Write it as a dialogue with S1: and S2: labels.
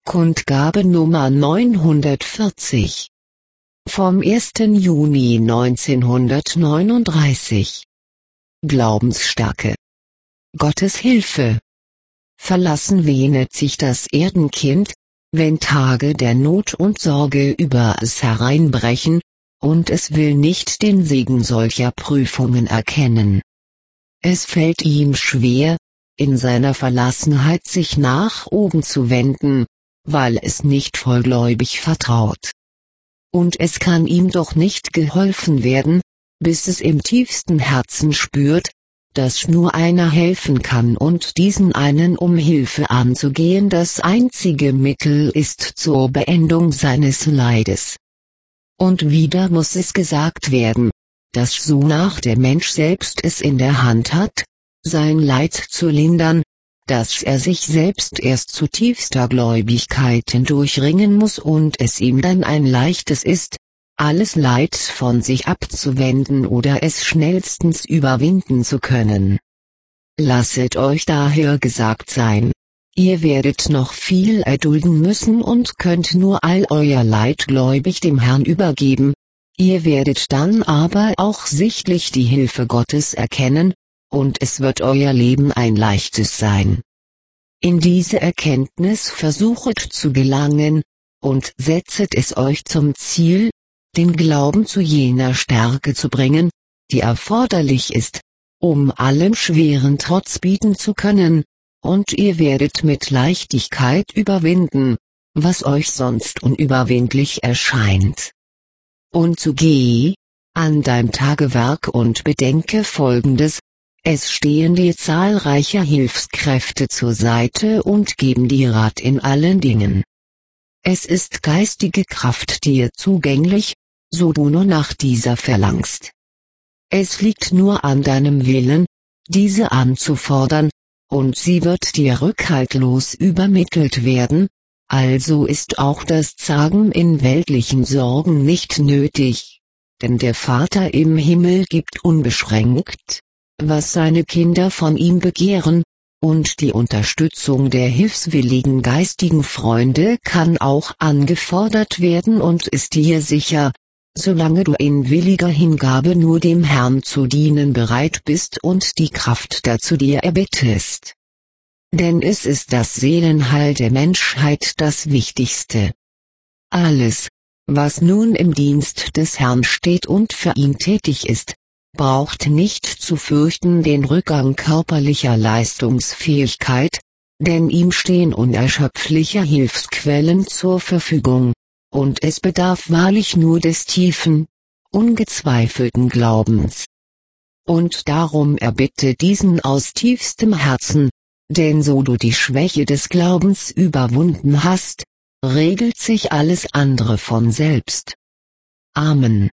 S1: Kundgabe Nummer 940 vom 1. Juni 1939. Glaubensstärke. Gottes Hilfe. Verlassen wähnet sich das Erdenkind, wenn Tage der Not und Sorge über es hereinbrechen, und es will nicht den Segen solcher Prüfungen erkennen. Es fällt ihm schwer, in seiner Verlassenheit sich nach oben zu wenden, weil es nicht vollgläubig vertraut. Und es kann ihm doch nicht geholfen werden, bis es im tiefsten Herzen spürt, dass nur einer helfen kann und diesen einen um Hilfe anzugehen das einzige Mittel ist zur Beendung seines Leides. Und wieder muss es gesagt werden, dass sonach der Mensch selbst es in der Hand hat, sein Leid zu lindern, dass er sich selbst erst zu tiefster Gläubigkeit hindurchringen muss und es ihm dann ein leichtes ist, alles Leid von sich abzuwenden oder es schnellstens überwinden zu können. Lasset euch daher gesagt sein, ihr werdet noch viel erdulden müssen und könnt nur all euer Leid gläubig dem Herrn übergeben, ihr werdet dann aber auch sichtlich die Hilfe Gottes erkennen, und es wird euer Leben ein leichtes sein. In diese Erkenntnis versuchet zu gelangen, und setzet es euch zum Ziel, den Glauben zu jener Stärke zu bringen, die erforderlich ist, um allem Schweren Trotz bieten zu können, und ihr werdet mit Leichtigkeit überwinden, was euch sonst unüberwindlich erscheint. Und so geh an dein Tagewerk und bedenke Folgendes: Es stehen dir zahlreiche Hilfskräfte zur Seite und geben dir Rat in allen Dingen. Es ist geistige Kraft dir zugänglich, so du nur nach dieser verlangst. Es liegt nur an deinem Willen, diese anzufordern, und sie wird dir rückhaltlos übermittelt werden, also ist auch das Zagen in weltlichen Sorgen nicht nötig, denn der Vater im Himmel gibt unbeschränkt, was seine Kinder von ihm begehren, und die Unterstützung der hilfswilligen geistigen Freunde kann auch angefordert werden und ist dir sicher, solange du in williger Hingabe nur dem Herrn zu dienen bereit bist und die Kraft dazu dir erbittest. Denn es ist das Seelenheil der Menschheit das Wichtigste. Alles, was nun im Dienst des Herrn steht und für ihn tätig ist, braucht nicht zu fürchten den Rückgang körperlicher Leistungsfähigkeit, denn ihm stehen unerschöpfliche Hilfsquellen zur Verfügung, und es bedarf wahrlich nur des tiefen, ungezweifelten Glaubens. Und darum erbitte diesen aus tiefstem Herzen, denn so du die Schwäche des Glaubens überwunden hast, regelt sich alles andere von selbst. Amen.